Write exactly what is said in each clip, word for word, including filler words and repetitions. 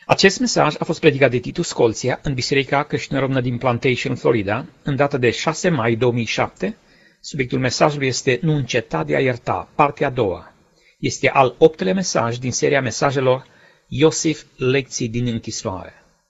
Acest mesaj a fost predicat de Titu Scolția în Biserica Creștină-Română din Plantation, Florida, în data de șase mai două mii șapte. Subiectul mesajului este Nu înceta de a ierta, partea a doua. Este al optelea mesaj din seria mesajelor Iosif, lecții din închisoare.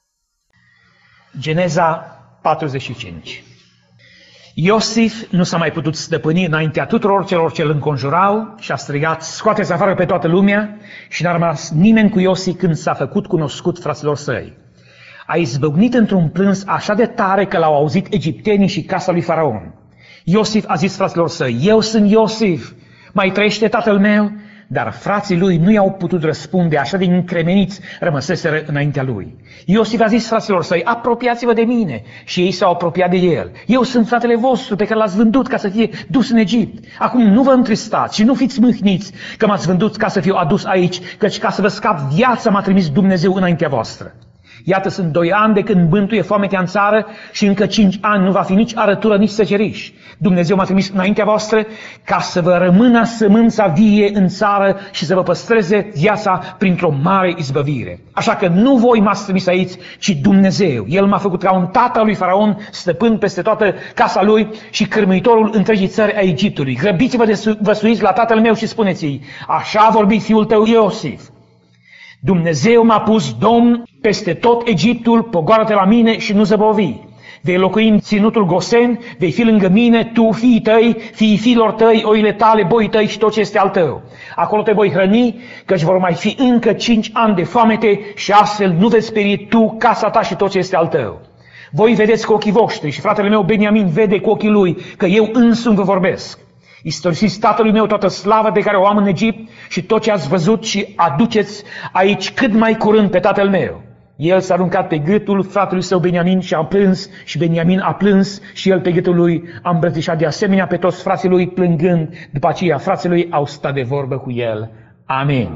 Geneza patruzeci și cinci. Iosif nu s-a mai putut stăpâni înaintea tuturor celor ce îl înconjurau și a strigat: scoateți afară pe toată lumea, și n-a rămas nimeni cu Iosif când s-a făcut cunoscut fraților săi. A izbucnit într-un plâns așa de tare că l-au auzit egiptenii și casa lui Faraon. Iosif a zis fraților săi: eu sunt Iosif, mai trăiește tatăl meu? Dar frații lui nu i-au putut răspunde, așa de încremeniți rămăseseră înaintea lui. Iosif a zis fraților săi: apropiați-vă de mine. Și ei s-au apropiat de el. Eu sunt fratele vostru pe care l-ați vândut ca să fie dus în Egipt. Acum nu vă întristați și nu fiți mâhniți că m-ați vândut ca să fiu adus aici, căci ca să vă scap viața m-a trimis Dumnezeu înaintea voastră. Iată, sunt doi ani de când bântuie foametea în țară și încă cinci ani nu va fi nici arătură, nici seceriș. Dumnezeu m-a trimis înaintea voastră ca să vă rămână sămânța vie în țară și să vă păstreze viața printr-o mare izbăvire. Așa că nu voi m-ați trimis aici, ci Dumnezeu. El m-a făcut ca un tată al lui Faraon, stăpân peste toată casa lui și cârmuitorul întregii țări a Egiptului. Grăbiți-vă de vă suiți la tatăl meu și spuneți-i: așa a vorbit fiul tău Iosif. Dumnezeu m-a pus domn peste tot Egiptul, pogoară-te la mine și nu zăbovi. Vei locui în ținutul Gosen, vei fi lângă mine, tu, fiii tăi, fiii fiilor tăi, oile tale, boii tăi și tot ce este al tău. Acolo te voi hrăni, căci vor mai fi încă cinci ani de foamete și astfel nu veți sperie tu, casa ta și tot ce este al tău. Voi vedeți cu ochii voștri și fratele meu Beniamin vede cu ochii lui că eu însumi vă vorbesc. Istorisiți tatălui meu toată slava pe care o am în Egipt și tot ce ați văzut și aduceți aici cât mai curând pe tatăl meu. El s-a aruncat pe gâtul fratelui său Beniamin și a plâns și Beniamin a plâns și el pe gâtul lui a îmbrățișat de asemenea pe toți frații lui plângând. După aceea frații lui au stat de vorbă cu el. Amin.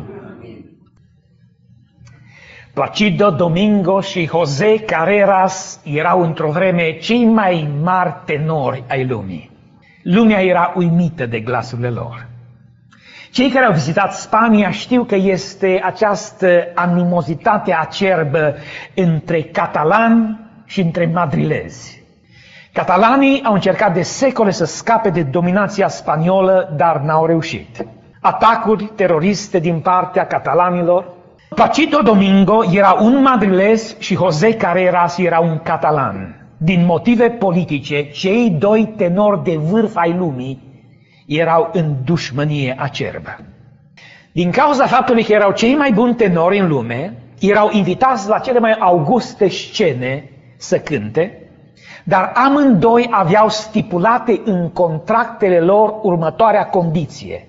Placido Domingo și José Carreras erau într-o vreme cei mai mari tenori ai lumii. Lumea era uimită de glasurile lor. Cei care au vizitat Spania știu că este această animozitate acerbă între catalani și între madrilezi. Catalanii au încercat de secole să scape de dominația spaniolă, dar n-au reușit. Atacuri teroriste din partea catalanilor. Placido Domingo era un madrilez și José Carreras era un catalan. Din motive politice, cei doi tenori de vârf ai lumii erau în dușmănie acerbă. Din cauza faptului că erau cei mai buni tenori în lume, erau invitați la cele mai auguste scene să cânte, dar amândoi aveau stipulate în contractele lor următoarea condiție: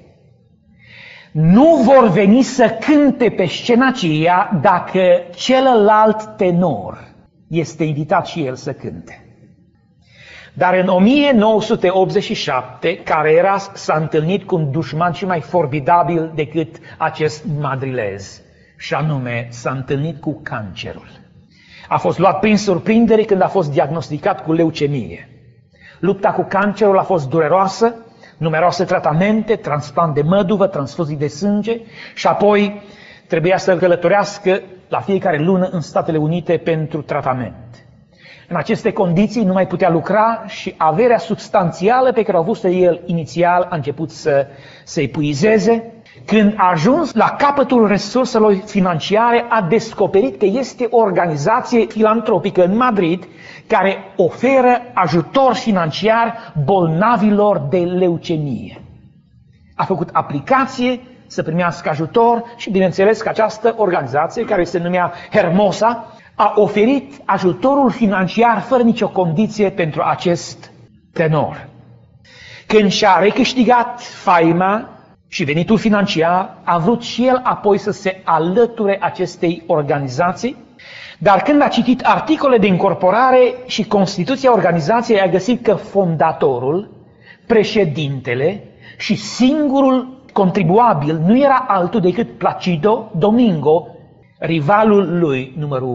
nu vor veni să cânte pe scena aceea dacă celălalt tenor este invitat și el să cânte. Dar în o mie nouă sute optzeci și șapte, Carreras s-a întâlnit cu un dușman și mai formidabil decât acest madrilez, și anume s-a întâlnit cu cancerul. A fost luat prin surprindere când a fost diagnosticat cu leucemie. Lupta cu cancerul a fost dureroasă, numeroase tratamente, transplant de măduvă, transfuzii de sânge și apoi trebuia să călătorească la fiecare lună în Statele Unite pentru tratament. În aceste condiții nu mai putea lucra și averea substanțială pe care au avut-o el inițial a început să se epuizeze. Când a ajuns la capătul resurselor financiare, a descoperit că este o organizație filantropică în Madrid care oferă ajutor financiar bolnavilor de leucemie. A făcut aplicație să primească ajutor și bineînțeles că această organizație, care se numea Hermosa, a oferit ajutorul financiar fără nicio condiție pentru acest tenor. Când și-a recâștigat faima și venitul financiar, a vrut și el apoi să se alăture acestei organizații, dar când a citit articole de incorporare și Constituția organizației, a găsit că fondatorul, președintele și singurul contribuabil nu era altul decât Placido Domingo, rivalul lui numărul unu.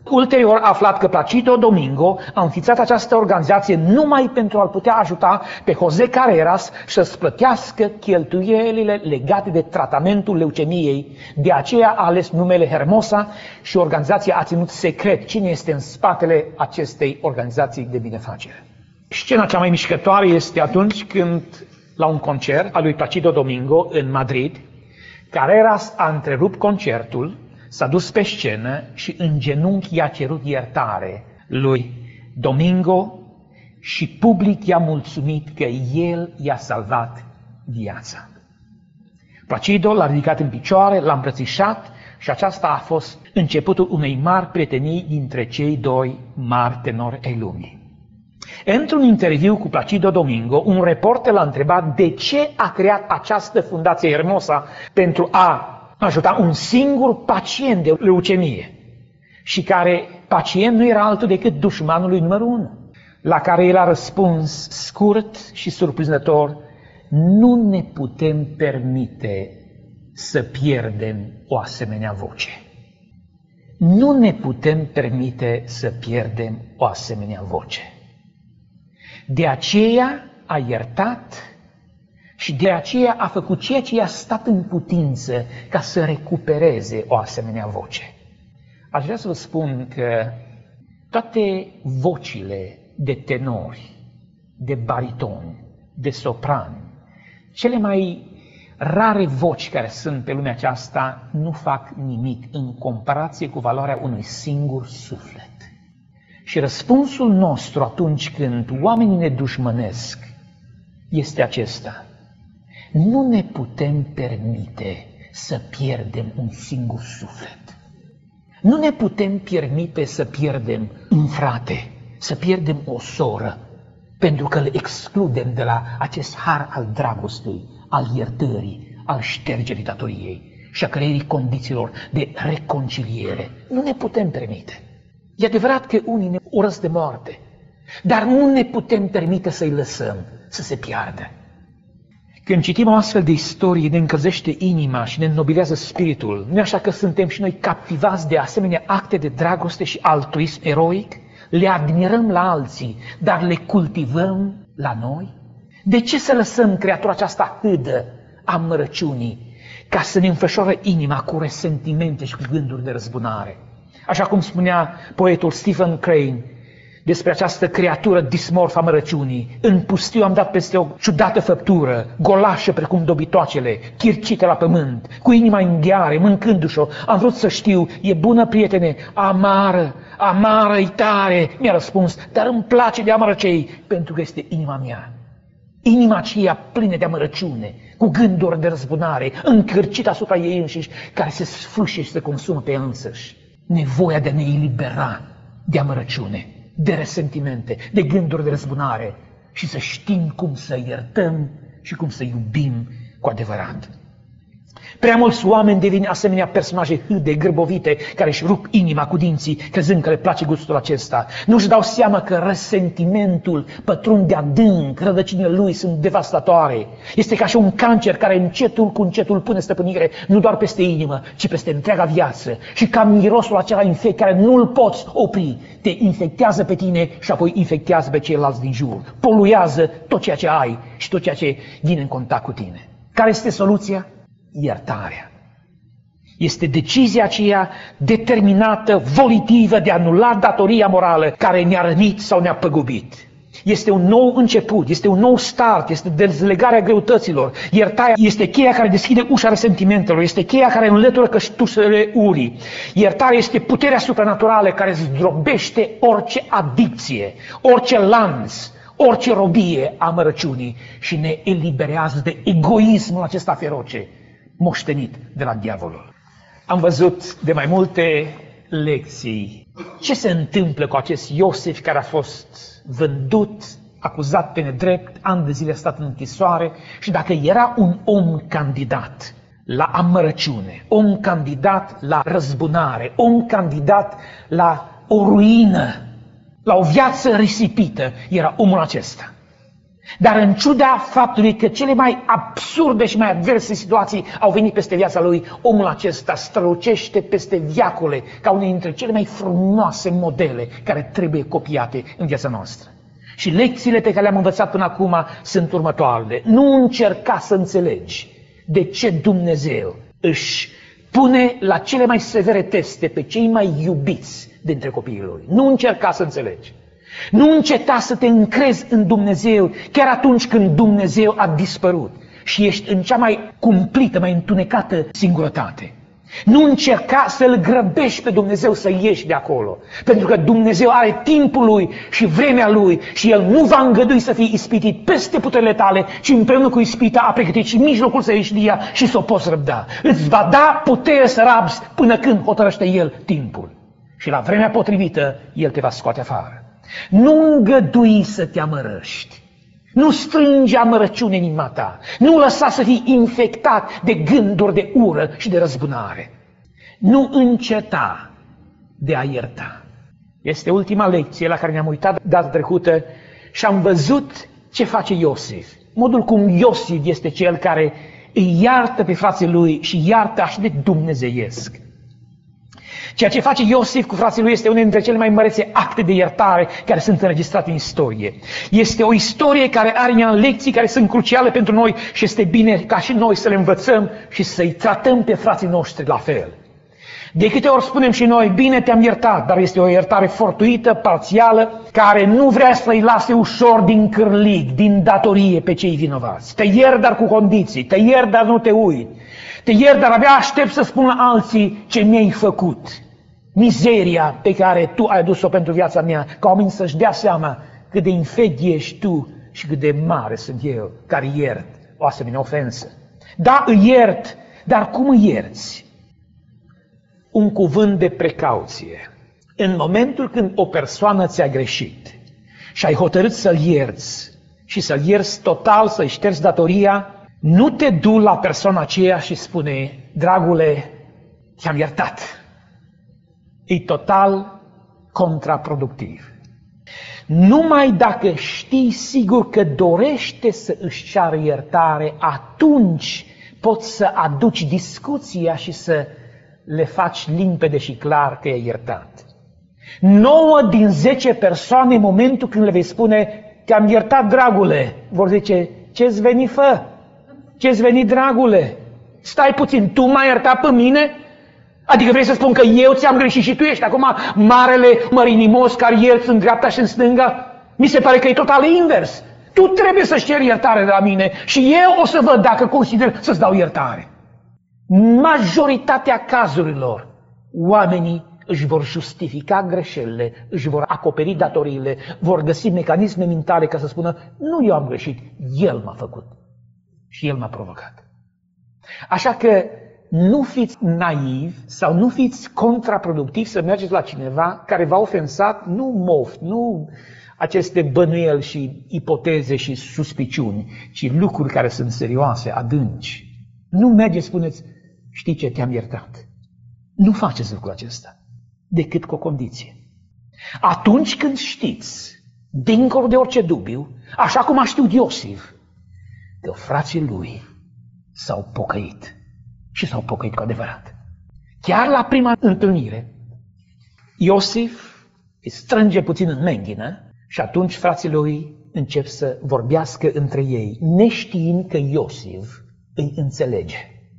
Ulterior a aflat că Placido Domingo a înființat această organizație numai pentru a-l putea ajuta pe José Carreras să-ți plătească cheltuielile legate de tratamentul leucemiei. De aceea a ales numele Hermosa și organizația a ținut secret cine este în spatele acestei organizații de binefacere. Scena cea mai mișcătoare este atunci când, la un concert al lui Placido Domingo în Madrid, Carreras a întrerupt concertul, s-a dus pe scenă și în genunchi i-a cerut iertare lui Domingo și public i-a mulțumit că el i-a salvat viața. Placido l-a ridicat în picioare, l-a îmbrățișat și aceasta a fost începutul unei mari prietenii dintre cei doi mari tenori ai lumii. Într-un interviu cu Placido Domingo, un reporter l-a întrebat de ce a creat această fundație Hermosa pentru a ajuta un singur pacient de leucemie și care pacient nu era altul decât dușmanul lui numărul unu. La care el a răspuns scurt și surprinzător: nu ne putem permite să pierdem o asemenea voce. Nu ne putem permite să pierdem o asemenea voce. De aceea a iertat și de aceea a făcut ceea ce i-a stat în putință ca să recupereze o asemenea voce. Aș vrea să vă spun că toate vocile de tenori, de baritoni, de soprani, cele mai rare voci care sunt pe lumea aceasta nu fac nimic în comparație cu valoarea unui singur suflet. Și răspunsul nostru atunci când oamenii ne dușmănesc este acesta: nu ne putem permite să pierdem un singur suflet. Nu ne putem permite să pierdem un frate, să pierdem o soră, pentru că le excludem de la acest har al dragostei, al iertării, al ștergerii datoriei și a creierii condițiilor de reconciliere. Nu ne putem permite. E adevărat că unii ne urăsc de moarte, dar nu ne putem permite să-i lăsăm să se piardă. Când citim o astfel de istorie, ne încălzește inima și ne înnobilează spiritul. Nu așa că suntem și noi captivați de asemenea acte de dragoste și altruism eroic? Le admirăm la alții, dar le cultivăm la noi? De ce să lăsăm creatura aceasta hâdă a mărăciunii ca să ne înfășoare inima cu resentimente și cu gânduri de răzbunare? Așa cum spunea poetul Stephen Crane despre această creatură dismorfă a mărăciunii: în pustiu am dat peste o ciudată făptură, golașă precum dobitoacele, chircită la pământ, cu inima în gheare, mâncându-și-o. Am vrut să știu, e bună, prietene? Amară, amară-i tare, mi-a răspuns, dar îmi place de amărăcei, pentru că este inima mea. Inima aceea plină de amărăciune, cu gânduri de răzbunare, încărcită asupra ei înșiși, care se sfâșie și se consumă pe ea însăși. Nevoia de a ne elibera de amărăciune, de resentimente, de gânduri de răzbunare și să știm cum să iertăm și cum să iubim cu adevărat. Prea mulți oameni devin asemenea personaje hâde, gârbovite, care își rup inima cu dinții, crezând că le place gustul acesta. Nu își dau seama că resentimentul pătrunde adânc, rădăcinile lui sunt devastatoare. Este ca și un cancer care încetul cu încetul pune stăpânire nu doar peste inimă, ci peste întreaga viață. Și ca mirosul acela infect care nu-l poți opri, te infectează pe tine și apoi infectează pe ceilalți din jur. Poluează tot ceea ce ai și tot ceea ce vine în contact cu tine. Care este soluția? Iertarea. Este decizia aceea determinată, volitivă de a anula datoria morală care ne-a rănit sau ne-a păgubit. Este un nou început, este un nou start, este dezlegarea greutăților. Iertarea este cheia care deschide ușa resentimentelor, este cheia care înlătură căștușele urii. Iertarea este puterea supranaturală care zdrobește orice adicție, orice lanț, orice robie a mărăciunii și ne eliberează de egoismul acesta feroce, moștenit de la diavolul. Am văzut de mai multe lecții ce se întâmplă cu acest Iosif care a fost vândut, acuzat pe nedrept, ani de zile a stat în închisoare și dacă era un om candidat la amărăciune, om candidat la răzbunare, om candidat la o ruină, la o viață risipită, era omul acesta. Dar în ciuda faptului că cele mai absurde și mai adverse situații au venit peste viața lui, omul acesta strălucește peste viacole ca unul dintre cele mai frumoase modele care trebuie copiate în viața noastră. Și lecțiile pe care le-am învățat până acum sunt următoarele. Nu încerca să înțelegi de ce Dumnezeu își pune la cele mai severe teste pe cei mai iubiți dintre copiii lui. Nu încerca să înțelegi. Nu înceta să te încrezi în Dumnezeu chiar atunci când Dumnezeu a dispărut și ești în cea mai cumplită, mai întunecată singurătate. Nu încerca să-L grăbești pe Dumnezeu să ieși de acolo, pentru că Dumnezeu are timpul Lui și vremea Lui și El nu va îngădui să fii ispitit peste puterile tale, ci împreună cu ispita a pregătit și mijlocul să ieși de ea și să o poți răbda. Îți va da putere să rabzi până când hotărăște El timpul. Și la vremea potrivită El te va scoate afară. Nu îngădui să te amărăști. Nu strânge amărăciune în inima ta. Nu lăsa să fii infectat de gânduri de ură și de răzbunare. Nu înceta de a ierta. Este ultima lecție la care ne-am uitat data trecută și am văzut ce face Iosif. Modul cum Iosif este cel care îi iartă pe frații lui și iartă așa de dumnezeiesc. Ceea ce face Iosif cu frații lui este unul dintre cele mai mărețe acte de iertare care sunt înregistrate în istorie. Este o istorie care are în ea lecții care sunt cruciale pentru noi și este bine ca și noi să le învățăm și să-i tratăm pe frații noștri la fel. De câte ori spunem și noi, bine, te-am iertat, dar este o iertare fortuită, parțială, care nu vrea să-i lase ușor din cârlig, din datorie pe cei vinovați. Te iert, dar cu condiții, te iert, dar nu te uit. Te iert, dar abia aștept să spună alții ce mi-ai făcut. Mizeria pe care tu ai adus-o pentru viața mea, ca oamenii să-și dea seama cât de infect ești tu și cât de mare sunt eu care iert o asemenea ofensă. Da, îi iert, dar cum îi ierți? Un cuvânt de precauție. În momentul când o persoană ți-a greșit și ai hotărât să-l ierți și să-l ierți total, să-i ștergi datoria, nu te du la persoana aceea și spune, dragule, te-am iertat. E total contraproductiv. Numai dacă știi sigur că dorește să își ceară iertare, atunci poți să aduci discuția și să le faci limpede și clar că i-ai iertat. Nouă din zece persoane, în momentul când le vei spune, te-am iertat, dragule, vor zice, ce-ți veni, fă? Ce-ți veni, dragule? Stai puțin, tu m-ai iertat pe mine? Adică vrei să spun că eu ți-am greșit și tu ești acum marele mărinimos care ierți în dreapta și în stânga? Mi se pare că e total invers. Tu trebuie să-și ceri iertare de la mine și eu o să văd dacă consider să-ți dau iertare. Majoritatea cazurilor, oamenii își vor justifica greșelile, își vor acoperi datoriile, vor găsi mecanisme mentale ca să spună, nu eu am greșit, el m-a făcut și el m-a provocat. Așa că nu fiți naivi sau nu fiți contraproductivi să mergeți la cineva care v-a ofensat, nu moft, nu aceste bănuieli și ipoteze și suspiciuni, ci lucruri care sunt serioase, adânci. Nu mergeți, spuneți, știi ce, te-am iertat. Nu faceți lucrul acesta, decât cu o condiție. Atunci când știți, dincolo de orice dubiu, așa cum a știut Iosif, că frații lui s-au pocăit și s-au pocăit cu adevărat. Chiar la prima întâlnire, Iosif îi strânge puțin în menghină și atunci frații lui încep să vorbească între ei, neștiind că Iosif îi înțelege.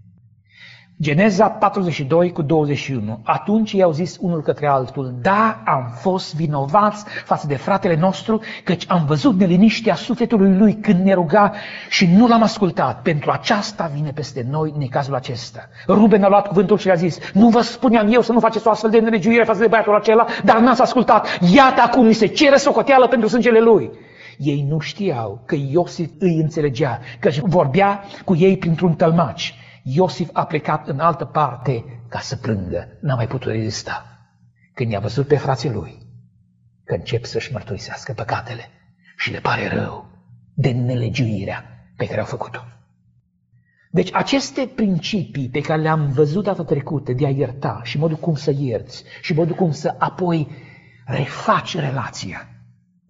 Geneza patruzeci și doi cu douăzeci și unu. Atunci i-au zis unul către altul, da, am fost vinovați față de fratele nostru, căci am văzut neliniștea sufletului lui când ne ruga și nu l-am ascultat. Pentru aceasta vine peste noi necazul acesta. Ruben a luat cuvântul și a zis, nu vă spuneam eu să nu faceți o astfel de nelegiuire față de băiatul acela, dar n-ați ascultat. Iată acum ni se cere socoteală pentru sângele lui. Ei nu știau că Iosif îi înțelegea, că vorbea cu ei printr-un tălmaci. Iosif a plecat în altă parte ca să plângă. N-a mai putut rezista. Când i-a văzut pe frații lui că încep să-și mărturisească păcatele și le pare rău de nelegiuirea pe care au făcut-o. Deci aceste principii pe care le-am văzut data trecută de a ierta și modul cum să ierți și modul cum să apoi refaci relația,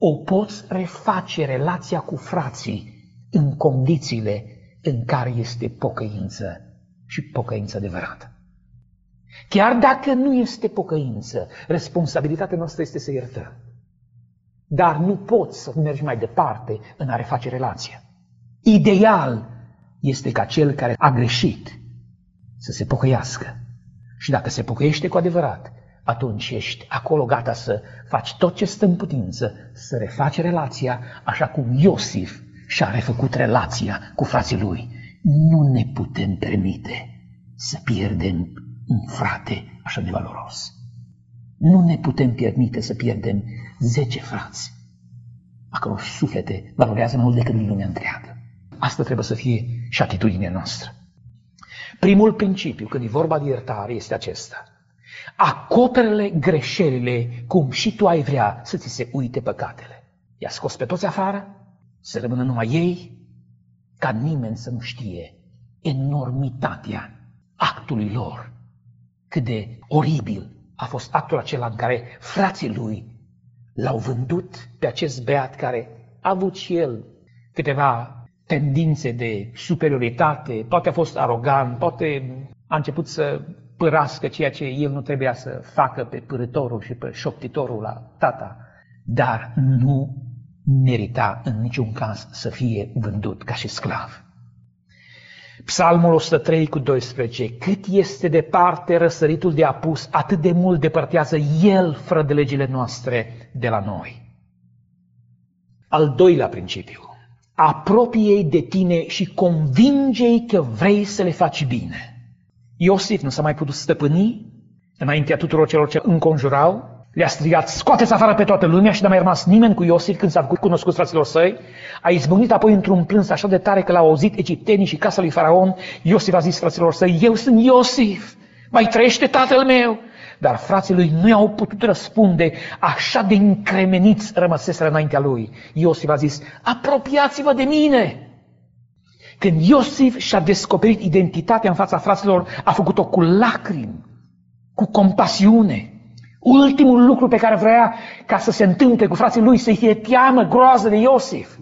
o poți reface relația cu frații în condițiile în care este pocăință și pocăință adevărată. Chiar dacă nu este pocăință, responsabilitatea noastră este să iertăm. Dar nu poți să mergi mai departe în a reface relația. Ideal este ca cel care a greșit să se pocăiască. Și dacă se pocăiește cu adevărat, atunci ești acolo gata să faci tot ce stă în putință, să refaci relația așa cum Iosif și-a refăcut relația cu frații lui. Nu ne putem permite să pierdem un frate așa de valoros. Nu ne putem permite să pierdem zece frați, a căror suflete valorează mai mult decât lumea întreagă. Asta trebuie să fie și atitudinea noastră. Primul principiu, când e vorba de iertare, este acesta. Acoperă-le greșelile cum și tu ai vrea să ți se uite păcatele. I-a scos pe toți afară, să rămână numai ei, ca nimeni să nu știe enormitatea actului lor. Cât de oribil a fost actul acela în care frații lui l-au vândut pe acest beat care a avut și el câteva tendințe de superioritate, poate a fost arogant, poate a început să părască ceea ce el nu trebuia să facă pe pârâtorul și pe șoptitorul la tata, dar nu merita în niciun caz să fie vândut ca și sclav. Psalmul o sută trei cu doisprezece. Cât este departe răsăritul de apus, atât de mult depărtează El fără de legile noastre de la noi. Al doilea principiu. Apropie-i de tine și convinge-i că vrei să le faci bine. Iosif nu s-a mai putut stăpâni înaintea tuturor celor ce înconjurau. Le-a strigat, scoateți afară pe toată lumea și n-a mai rămas nimeni cu Iosif când s-a făcut cunoscut fraților săi. A izbucnit apoi într-un plâns așa de tare că l-au auzit egiptenii și casa lui Faraon. Iosif a zis fraților săi, eu sunt Iosif, mai trăiește tatăl meu. Dar frații lui nu i-au putut răspunde, așa de încremeniți rămăseseră înaintea lui. Iosif a zis, apropiați-vă de mine. Când Iosif și-a descoperit identitatea în fața fraților, a făcut-o cu lacrimi, cu compasiune. Ultimul lucru pe care vrea ca să se întâmple cu frații lui, să-i fie teamă, groază de Iosif.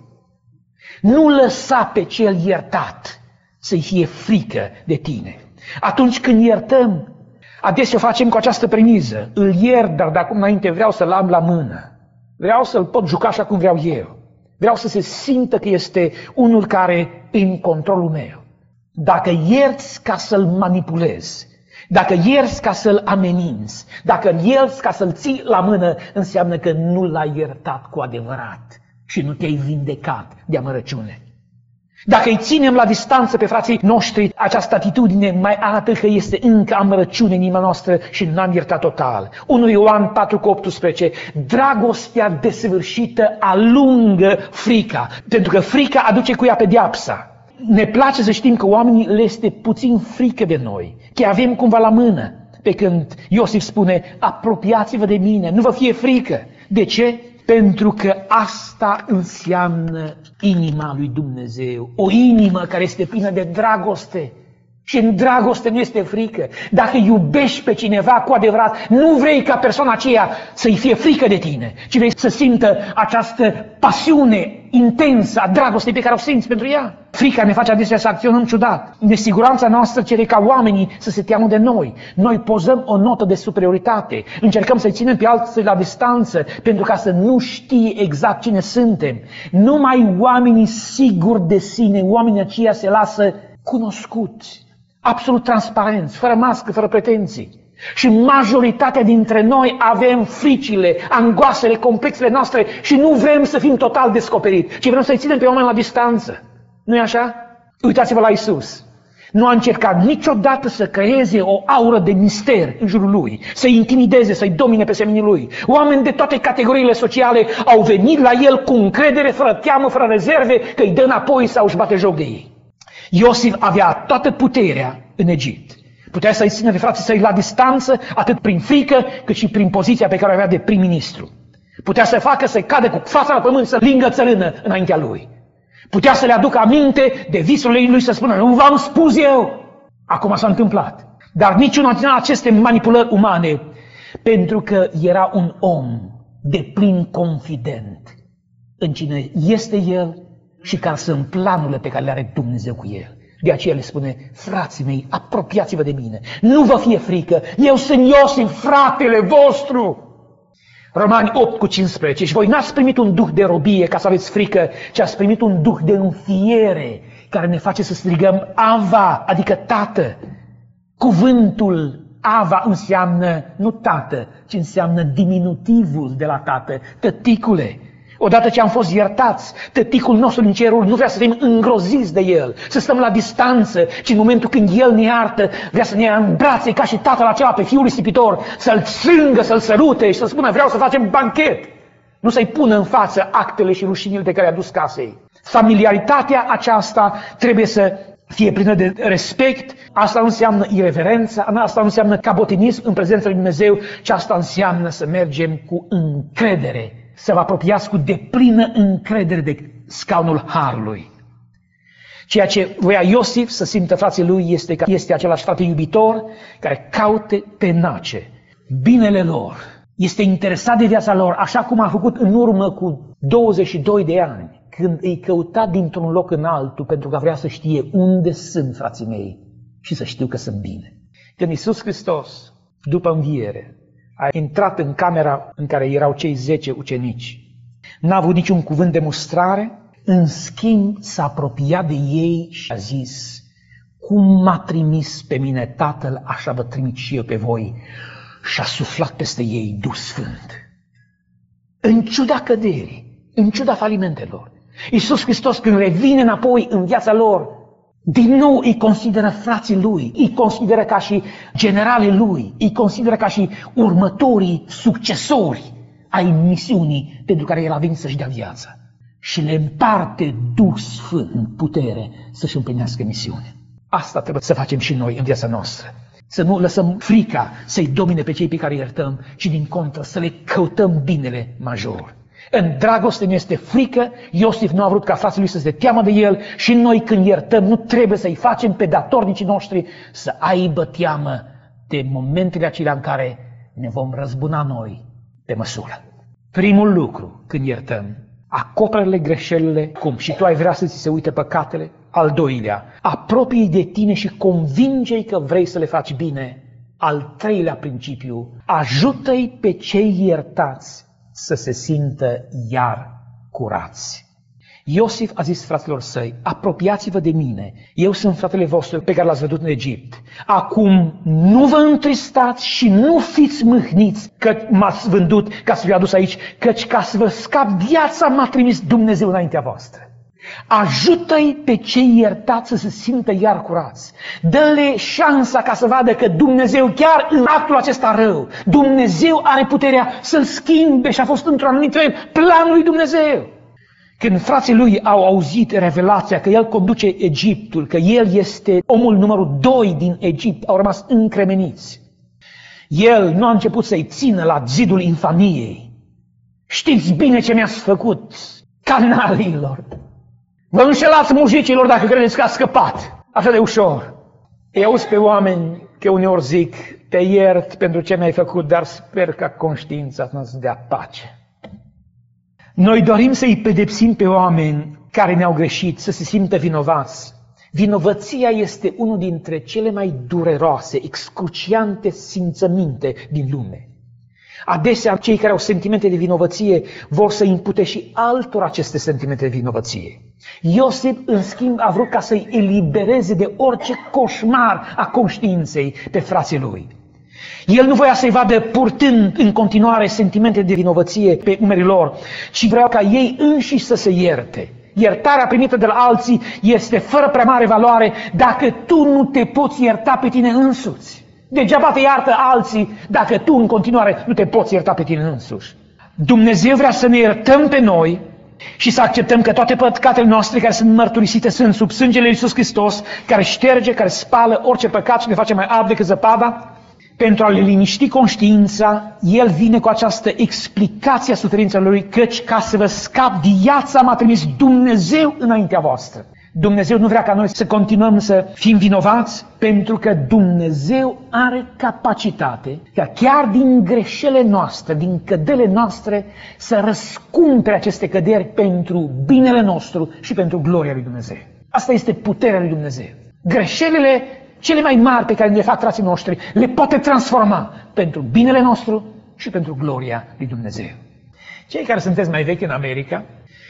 Nu lăsa pe cel iertat să-i fie frică de tine. Atunci când iertăm, adesea o facem cu această premiză. Îl iert, dar de acum înainte vreau să-l am la mână. Vreau să-l pot juca așa cum vreau eu. Vreau să se simtă că este unul care e în controlul meu. Dacă ierți ca să-l manipulezi, dacă ierți ca să-l ameninți, dacă ierți ca să-l ții la mână, înseamnă că nu l-ai iertat cu adevărat și nu te-ai vindecat de amărăciune. Dacă îi ținem la distanță pe frații noștri, această atitudine mai arată că este încă amărăciune în inima noastră și n-am iertat total. unu Ioan patru cu optsprezece. Dragostea desăvârșită alungă frica, pentru că frica aduce cu ea pedeapsa. Ne place să știm că oamenii le este puțin frică de noi, că avem cumva la mână. Pe când Iosif spune, apropiați-vă de mine, nu vă fie frică. De ce? Pentru că asta înseamnă inima lui Dumnezeu. O inimă care este plină de dragoste. Și în dragoste nu este frică. Dacă iubești pe cineva cu adevărat, nu vrei ca persoana aceea să-i fie frică de tine, ci vrei să simtă această pasiune intensă a dragostei pe care o simți pentru ea. Frica ne face adesea să acționăm ciudat. Nesiguranța noastră cere ca oamenii să se teamă de noi. Noi pozăm o notă de superioritate. Încercăm să-i ținem pe alții la distanță pentru ca să nu știe exact cine suntem. Numai oamenii siguri de sine, oamenii aceia se lasă cunoscuți, absolut transparenți, fără mască, fără pretenții. Și majoritatea dintre noi avem fricile, angoasele, complexele noastre și nu vrem să fim total descoperiți, ci vrem să-i ținem pe oameni la distanță. Nu-i așa? Uitați-vă la Iisus. Nu a încercat niciodată să creeze o aură de mister în jurul lui, să-i intimideze, să-i domine pe semenii lui. Oameni de toate categoriile sociale au venit la el cu încredere, fără teamă, fără rezerve, că îi dă înapoi sau își bate joc de ei. Iosif avea toată puterea în Egipt. Putea să-i țină pe frații săi la distanță, atât prin frică, cât și prin poziția pe care o avea de prim-ministru. Putea să facă să-i cadă cu fața la pământ, să lingă țărână înaintea lui. Putea să le aducă aminte de visurile lui, să spună, nu v-am spus eu. Acum s-a întâmplat. Dar niciuna din aceste manipulări umane, pentru că era un om de plin confident în cine este El și care sunt planurile pe care le are Dumnezeu cu El. De aceea le spune, frații mei, apropiați-vă de mine, nu vă fie frică, eu sunt Iosif, fratele vostru. Romani opt cu cincisprezece, și voi n-ați primit un duh de robie ca să aveți frică, ci ați primit un duh de înfiere care ne face să strigăm Ava, adică Tată. Cuvântul Ava înseamnă nu Tată, ci înseamnă diminutivul de la Tată, tăticule. Odată ce am fost iertați, tăticul nostru din cerul nu vrea să fim îngroziți de El, să stăm la distanță, ci în momentul când El ne iartă, vrea să ne ia în brațe ca și tatăl acela pe fiul risipitor, să-l strângă, să-l sărute și să spună vreau să facem banchet. Nu să-i pună în față actele și rușinile pe care i-a dus casei. Familiaritatea aceasta trebuie să fie plină de respect. Asta nu înseamnă ireverență, asta nu înseamnă cabotinism în prezența lui Dumnezeu, ci asta înseamnă să mergem cu încredere, să vă apropiați cu deplină încredere de scaunul Harului. Ceea ce voia Iosif să simtă frații lui este că este același frate iubitor care caute tenace binele lor. Este interesat de viața lor, așa cum a făcut în urmă cu douăzeci și doi de ani, când îi căuta dintr-un loc în altul pentru că vrea să știe unde sunt frații mei și să știu că sunt bine. Când Iisus Hristos, după înviere, a intrat în camera în care erau cei zece ucenici, n-a avut niciun cuvânt de mustrare, în schimb s-a apropiat de ei și a zis, cum m-a trimis pe mine Tatăl, așa vă trimit și eu pe voi. Și a suflat peste ei Duh Sfânt. În ciuda căderii, în ciuda falimentelor, Iisus Hristos când revine înapoi în viața lor, din nou îi consideră frații lui, îi consideră ca și generalii lui, îi consideră ca și următorii succesori ai misiunii pentru care el a venit să-și dea viața. Și le împarte Duh Sfânt putere să-și împlinească misiunea. Asta trebuie să facem și noi în viața noastră. Să nu lăsăm frica să-i domine pe cei pe care îi iertăm, ci din contră să le căutăm binele major. În dragoste nu este frică, Iosif nu a vrut ca frații lui să se teamă de el și noi când iertăm nu trebuie să-i facem pe datornicii noștri să aibă teamă de momentele acelea în care ne vom răzbuna noi pe măsură. Primul lucru când iertăm, acoperă-le greșelile, cum și tu ai vrea să ți se uite păcatele. Al doilea, apropie-i de tine și convinge-i că vrei să le faci bine. Al treilea principiu, ajută-i pe cei iertați să se simtă iar curați. Iosif a zis fraților săi, apropiați-vă de mine, eu sunt fratele vostru pe care l-ați văzut în Egipt. Acum nu vă întristați și nu fiți mâhniți că m-ați vândut ca să vi adus aici, căci ca să vă scap viața m-a trimis Dumnezeu înaintea voastră. Ajută-i pe cei iertați să se simtă iar curați. Dă-le șansa ca să vadă că Dumnezeu, chiar în actul acesta rău, Dumnezeu are puterea să-l schimbe și a fost într-un anumit fel planul lui Dumnezeu. Când frații lui au auzit revelația că el conduce Egiptul, că el este omul numărul doi din Egipt, au rămas încremeniți. El nu a început să-i țină la zidul infamiei. Știți bine ce mi-ați făcut, canalilor! Vă înșelați mujicilor dacă credeți că ați scăpat așa de ușor. Îi auzi pe oameni că uneori zic, te iert pentru ce mi-ai făcut, dar sper ca conștiința să-ți dea pace. Noi dorim să-i pedepsim pe oameni care ne-au greșit, să se simtă vinovați. Vinovăția este unul dintre cele mai dureroase, excruciante simțăminte din lume. Adesea, cei care au sentimente de vinovăție vor să impute și altora aceste sentimente de vinovăție. Iosif, în schimb, a vrut ca să-i elibereze de orice coșmar a conștiinței pe frații lui. El nu voia să-i vadă purtând în continuare sentimente de vinovăție pe umerii lor, ci vrea ca ei înșiși să se ierte. Iertarea primită de la alții este fără prea mare valoare dacă tu nu te poți ierta pe tine însuți. Degeaba te iartă alții dacă tu în continuare nu te poți ierta pe tine însuși. Dumnezeu vrea să ne iertăm pe noi și să acceptăm că toate păcatele noastre care sunt mărturisite sunt sub sângele lui Iisus Hristos, care șterge, care spală orice păcat și ne face mai alb decât zăpada. Pentru a le liniști conștiința, El vine cu această explicație a suferințelor Lui, căci ca să vă scap, viața m-a trimis Dumnezeu înaintea voastră. Dumnezeu nu vrea ca noi să continuăm să fim vinovați, pentru că Dumnezeu are capacitate ca chiar din greșelile noastre, din căderile noastre, să răscumpere aceste căderi pentru binele nostru și pentru gloria lui Dumnezeu. Asta este puterea lui Dumnezeu. Greșelile cele mai mari pe care le fac frații noștri le poate transforma pentru binele nostru și pentru gloria lui Dumnezeu. Cei care sunteți mai vechi în America,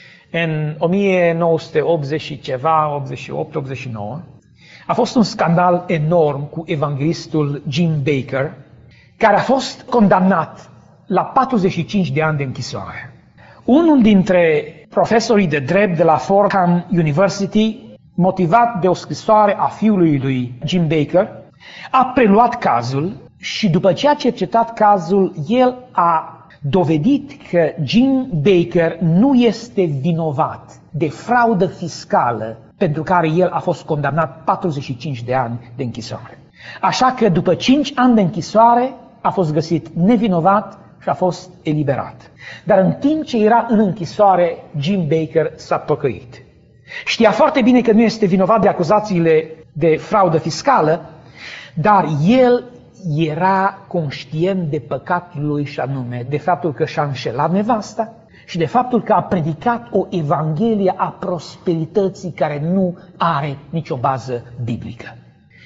în o mie nouă sute optzeci și ceva, optzeci și opt optzeci și nouă, a fost un scandal enorm cu evanghelistul Jim Bakker, care a fost condamnat la patruzeci și cinci de ani de închisoare. Unul dintre profesorii de drept de la Fordham University, motivat de o scrisoare a fiului lui Jim Bakker, a preluat cazul și după ce a cercetat cazul, el a dovedit că Jim Bakker nu este vinovat de fraudă fiscală pentru care el a fost condamnat patruzeci și cinci de ani de închisoare. Așa că după cinci ani de închisoare a fost găsit nevinovat și a fost eliberat. Dar în timp ce era în închisoare, Jim Bakker s-a păcăit. Știa foarte bine că nu este vinovat de acuzațiile de fraudă fiscală, dar el era conștient de păcatul lui și anume de faptul că și-a înșelat nevasta și de faptul că a predicat o evanghelie a prosperității care nu are nicio bază biblică.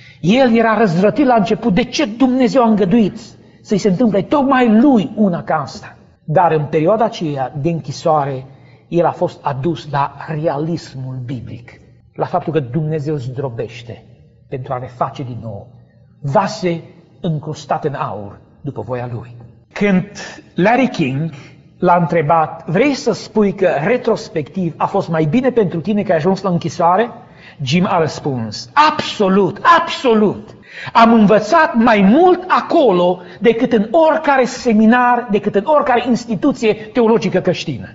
El era răzvrătit la început de ce Dumnezeu a îngăduit să-i se întâmple tocmai lui una ca asta. Dar în perioada aceea de închisoare, el a fost adus la realismul biblic, la faptul că Dumnezeu zdrobește pentru a ne face din nou vase încrustate în aur după voia lui. Când Larry King l-a întrebat, vrei să spui că retrospectiv a fost mai bine pentru tine că ai ajuns la închisoare? Jim a răspuns, absolut, absolut. Am învățat mai mult acolo decât în oricare seminar, decât în oricare instituție teologică creștină.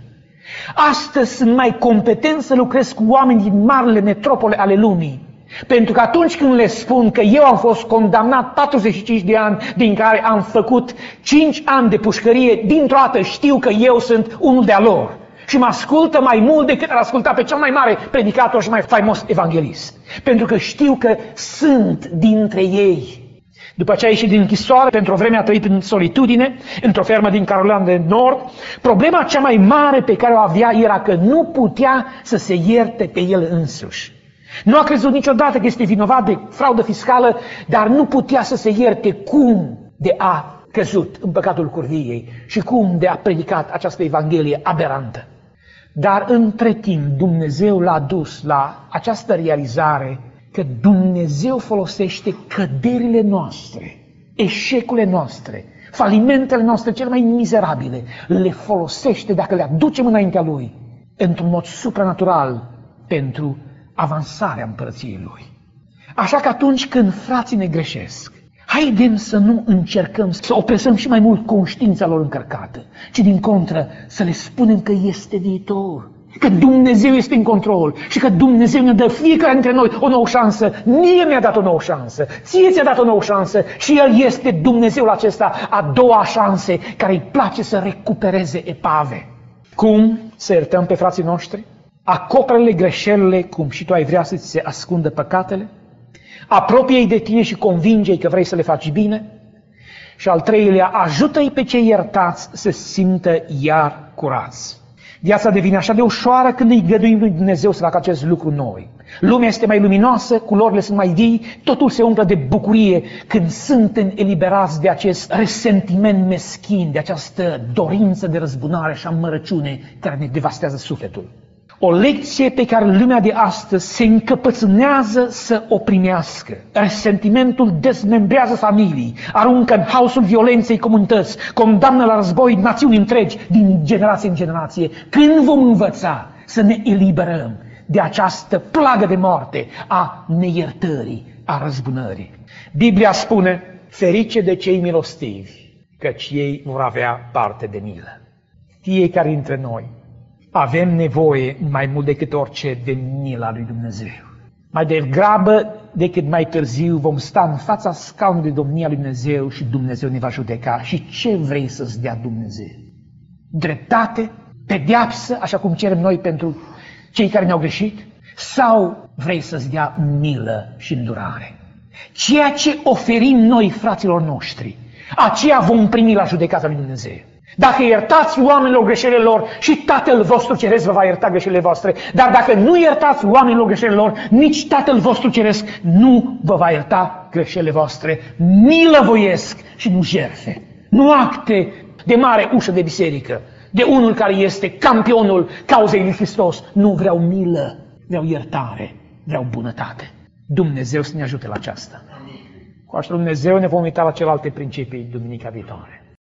Astăzi sunt mai competent să lucrez cu oameni din marile metropole ale lumii. Pentru că atunci când le spun că eu am fost condamnat patruzeci și cinci de ani, din care am făcut cinci ani de pușcărie, dintr-o dată știu că eu sunt unul de-a lor. Și mă ascultă mai mult decât ar asculta pe cel mai mare predicator și mai faimos evanghelist. Pentru că știu că sunt dintre ei. După ce a ieșit din închisoare, pentru o vreme a trăit în solitudine, într-o fermă din Carolina de Nord, problema cea mai mare pe care o avea era că nu putea să se ierte pe el însuși. Nu a crezut niciodată că este vinovat de fraudă fiscală, dar nu putea să se ierte cum de a căzut în păcatul curviei și cum de a predicat această evanghelie aberantă. Dar între timp Dumnezeu l-a dus la această realizare că Dumnezeu folosește căderile noastre, eșecurile noastre, falimentele noastre cele mai mizerabile, le folosește dacă le aducem înaintea Lui, într-un mod supranatural pentru avansarea împărăției Lui. Așa că atunci când frații ne greșesc, haidem să nu încercăm să opresăm și mai mult conștiința lor încărcată, ci din contră să le spunem că este viitor, că Dumnezeu este în control și că Dumnezeu ne dă fiecare dintre noi o nouă șansă. Mie mi-a dat o nouă șansă, ție ți-a dat o nouă șansă și El este Dumnezeul acesta a doua șanse care îi place să recupereze epave. Cum să iertăm pe frații noștri? Acoperă-le greșelile cum și tu ai vrea să ți se ascundă păcatele? Apropie-i de tine și convinge-i că vrei să le faci bine? Și al treilea, ajută-i pe cei iertați să simtă iar curați. Viața devine așa de ușoară când îi găduim lui Dumnezeu să facă acest lucru noi. Lumea este mai luminoasă, culorile sunt mai vii, totul se umplă de bucurie când suntem eliberați de acest resentiment meschin, de această dorință de răzbunare și amărăciune care ne devastează sufletul. O lecție pe care lumea de astăzi se încăpățânează să o primească. Resentimentul dezmembrează familii, aruncă în haosul violenței comunități, condamnă la război națiuni întregi din generație în generație. Când vom învăța să ne eliberăm de această plagă de moarte a neiertării, a răzbunării? Biblia spune, ferice de cei milostivi, căci ei vor avea parte de milă. Fiecare dintre noi avem nevoie mai mult decât orice de mila lui Dumnezeu. Mai degrabă decât mai târziu vom sta în fața scaunului de domnia lui Dumnezeu și Dumnezeu ne va judeca. Și ce vrei să-ți dea Dumnezeu? Dreptate? Pedeapsă, așa cum cerem noi pentru cei care ne-au greșit? Sau vrei să-ți dea milă și îndurare? Ceea ce oferim noi fraților noștri, aceea vom primi la judecata lui Dumnezeu. Dacă iertați oamenilor greșelile lor, și Tatăl vostru Ceresc vă va ierta greșelile voastre. Dar dacă nu iertați oamenilor greșelile lor, nici Tatăl vostru Ceresc nu vă va ierta greșelile voastre. Milă voiesc și nu jertfe. Nu acte de mare ușă de biserică, de unul care este campionul cauzei lui Hristos. Nu vreau milă, vreau iertare, vreau bunătate. Dumnezeu să ne ajute la aceasta. Cu ajutorul Dumnezeu ne vom uita la celelalte principii duminica viitoare.